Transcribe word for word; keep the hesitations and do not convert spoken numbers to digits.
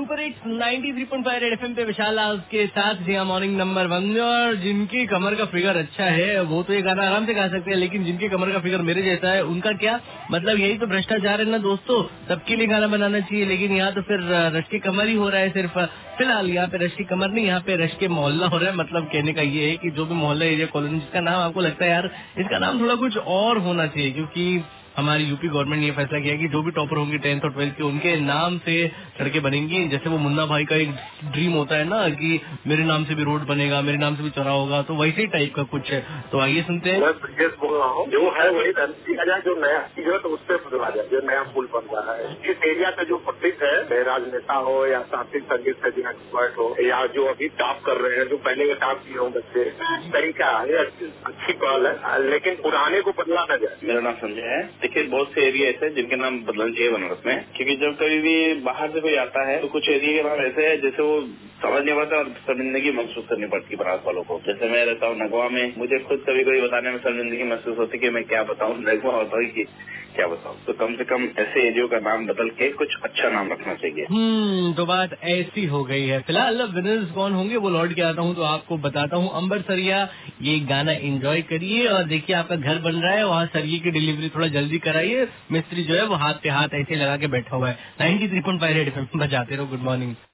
Super hits ninety three point five Red FM पे विशाल आज के साथ जी मॉर्निंग नंबर वन में। और जिनकी कमर का फिगर अच्छा है वो तो ये गाना आराम से गा सकते हैं, लेकिन जिनकी कमर का फिगर मेरे जैसा है उनका क्या मतलब। यही तो भ्रष्टाचार है ना दोस्तों, सबके लिए गाना बनाना चाहिए, लेकिन यहाँ तो फिर रश की कमर ही हो रहा है सिर्फ। फिलहाल यहाँ पे रश की कमर नहीं, यहाँ पे रश के मोहल्ला हो रहा है। मतलब कहने का ये है कि जो भी मोहल्ला एरिया कॉलोनी जिसका नाम आपको लगता है यार इसका नाम थोड़ा कुछ और होना चाहिए, क्योंकि हमारी यूपी गवर्नमेंट ने ये फैसला किया कि जो भी टॉपर होंगे टेंथ और ट्वेल्थ के उनके नाम से सड़कें बनेंगी। जैसे वो मुन्ना भाई का एक ड्रीम होता है ना कि मेरे नाम से भी रोड बनेगा, मेरे नाम से भी चौराहा होगा, तो वैसे टाइप का कुछ है। तो आइए सुनते हैं। मैं ब्रिजेश बोल रहा हूँ, जो है वही किया जाए, जो नया चीज है तो उससे बदला जाए, जो नया पुल बन रहा है। इस एरिया का जो पब्लिक है, राजनेता हो या शास्त्रीय संगीत से जो एक्सपर्ट हो या जो अभी टॉप कर रहे हैं, जो पहले के टॉप किए हों बच्चे, तरीका है, अच्छी पहल है, लेकिन पुराने को बदला न जाए। मेरा नाम संजय है। देखिए बहुत से एरिया ऐसे हैं जिनके नाम बदलने चाहिए बनारस में, क्योंकि जब कभी भी बाहर से कोई आता है तो कुछ एरिया के नाम ऐसे है जैसे वो समझ नहीं पाता और शर्मिंदगी महसूस करनी पड़ती है बनारस वालों को। जैसे मैं रहता हूँ नगवा में, मुझे खुद कभी कभी बताने में शर्मिंदगी महसूस होती है कि मैं क्या बताऊँ, नगवा होता है कि क्या बताऊँ। तो कम से कम ऐसे एरियो का नाम बदल के कुछ अच्छा नाम रखना चाहिए। हम्म तो बात ऐसी हो गई है। फिलहाल विनर्स कौन होंगे वो लौट के आता हूँ तो आपको बताता हूँ। अंबर सरिया ये गाना एंजॉय करिए और देखिए आपका घर बन रहा है, वहाँ सरिये की डिलीवरी थोड़ा जल्दी कराइए। मिस्त्री जो है वो हाथ पे हाथ ऐसे लगा के बैठा हुआ है। Ninety three point five Red FM बजाते रहो। Good morning.